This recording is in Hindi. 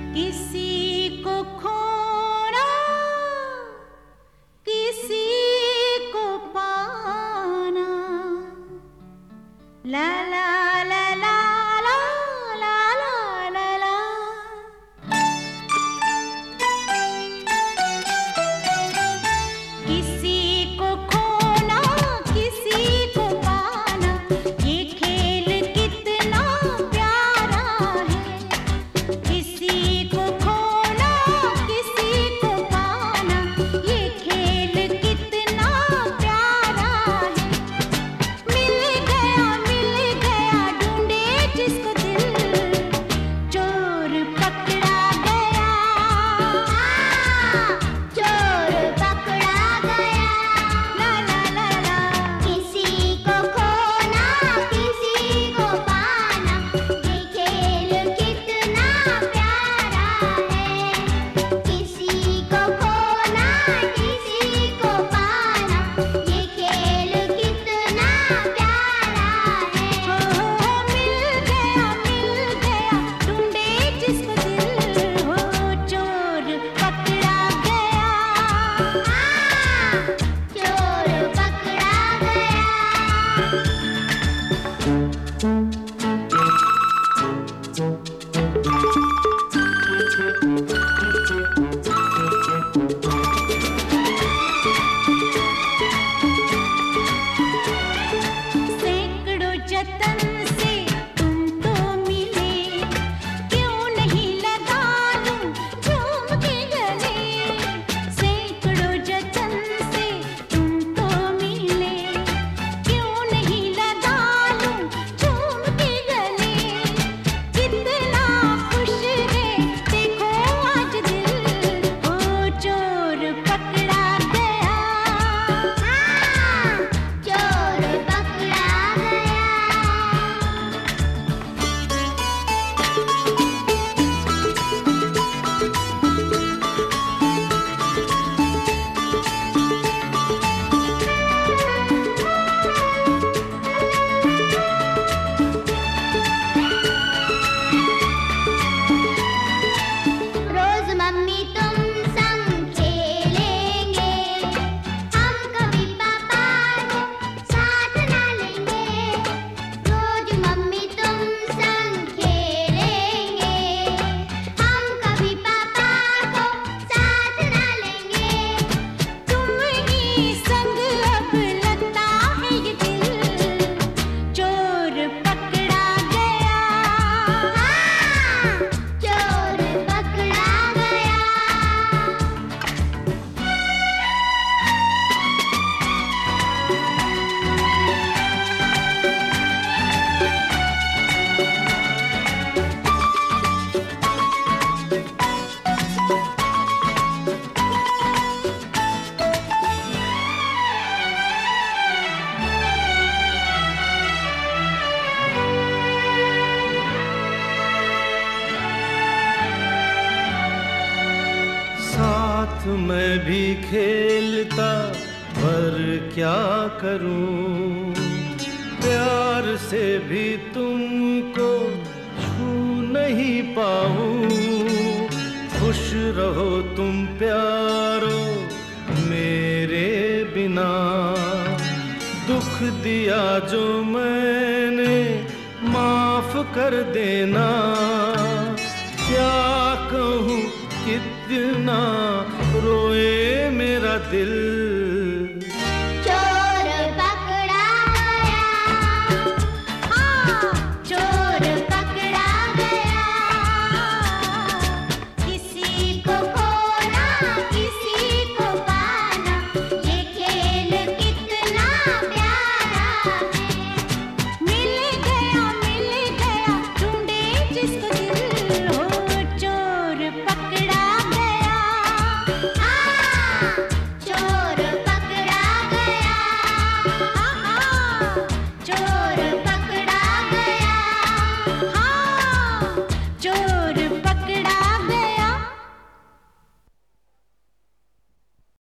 किसी को खोना, किसी को पाना, ला ला ला ला ला ला ला ला ला। किसी को खोना, किसी को पाना, ये खेल कितना प्यारा है। किसी को खोना, किसी को पाना, ये खेल कितना प्यारा है। मिल गया ढूंढे जिसको दिल, चोर पकड़ा गया, चोर पकड़ा गया, ला ला ला ला। किसी को खोना, किसी को पाना, ये खेल कितना प्यारा है। किसी को खोना, किसी को पाना, ये खेल कितना प्यारा है। मिल गया ढूंढे जिसको दिल, हो चोर पकड़ा गया, चोर पकड़ा सैकड़ों जतन से तुम तो मिले, क्यों नहीं लगा लूं झूम के गले। सैकड़ों जतन से तुम तो मिले, क्यों नहीं लगा लूं झूम के गले। कितना खुश है देखो आज दिल, ओ चोर पकड़ा गया, चोर पकड़ा गया। रोज मम्मी तुम संग खेलेंगे, हम कभी पापा को साथ ना लेंगे। रोज मम्मी तुम संग खेलेंगे, हम कभी पापा को साथ ना लेंगे। तुम ही संग अब लगता है ये दिल, चोर पकड़ा गया, चोर पकड़ा गया। साथ मैं भी खेलता पर क्या करूं, प्यार से भी तुमको छू नहीं पाऊं। खुश रहो तुम प्यारो मेरे बिना, दुख दिया जो मैंने माफ कर देना। क्या कहूँ कितना रोए मेरा दिल,